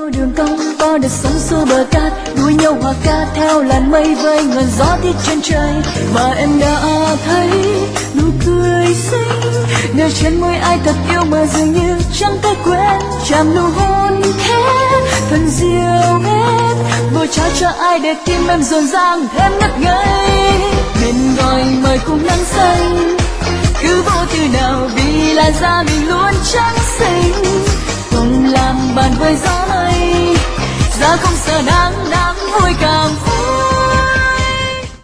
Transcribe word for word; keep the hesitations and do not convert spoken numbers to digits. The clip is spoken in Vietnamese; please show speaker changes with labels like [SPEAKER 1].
[SPEAKER 1] đường cong có được sống xua bờ cát, đua nhau hòa ca theo làn mây với ngọn gió tiết trên trời. Và em đã thấy nụ cười xinh nơi trên môi ai thật yêu mà dường như chẳng thể quên, chạm nụ hôn khẽ thật dịu êm, vội trao cho ai để tim em rộn ràng thêm ngất ngây. Bên gọi mời cùng nắng xanh cứ vô tư nào vì là da mình luôn trắng xinh, cùng làm bạn với gió mây, giá không sợ nắng nắng vui càng vui.